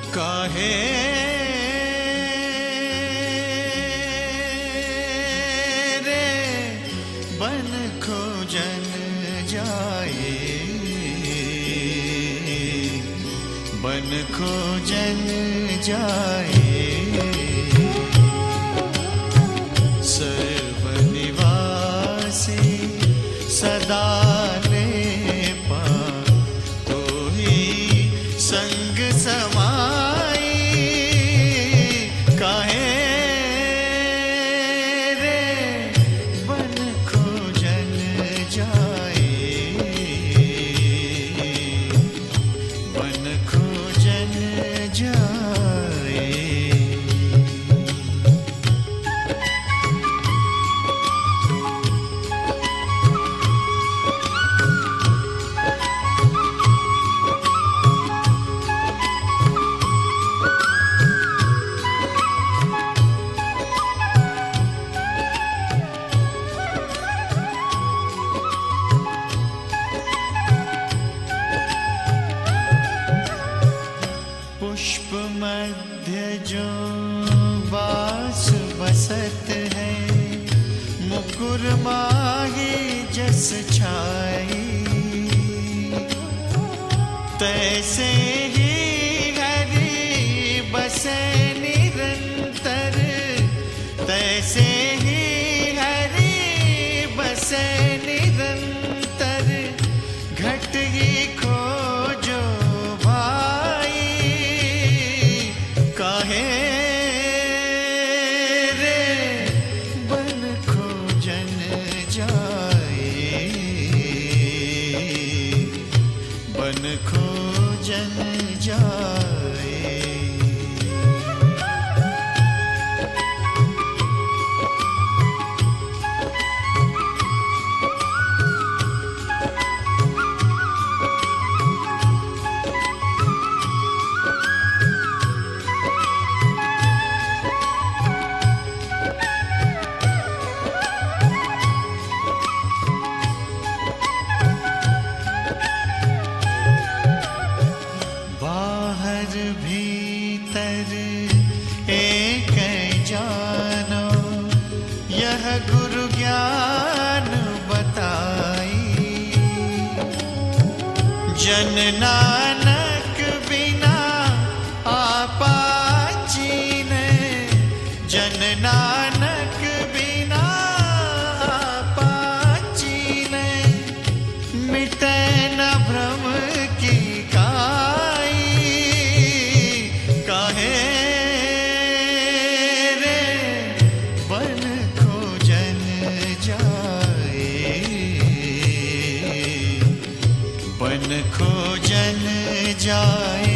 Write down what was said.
काहे रे बन खोजन जाए, बन खोजन जाए। सर्वनिवासी सदा ले पा तो ही संग समाई। काहे रे बन खोजन जाए, बन खोजन जाए। पुष्प मध्य जो वास बसत है, मुकुर माही जस छाई। तैसे ही हरि बसे निरंतर, तैसे ही हरि बसे निरंतर। घट ही खोजो भाई, काहे रे बन खोजन जाए, बन खोजन जाए। बाहर भीतर एक जानो, यह गुरु ज्ञान बताई। जन नानक बिना आपा चीने, जन नानक बिना आपा चीने। मिटे न भ्रम की काई, काहे रे बन खोजन जाए, बन खोजन जाए।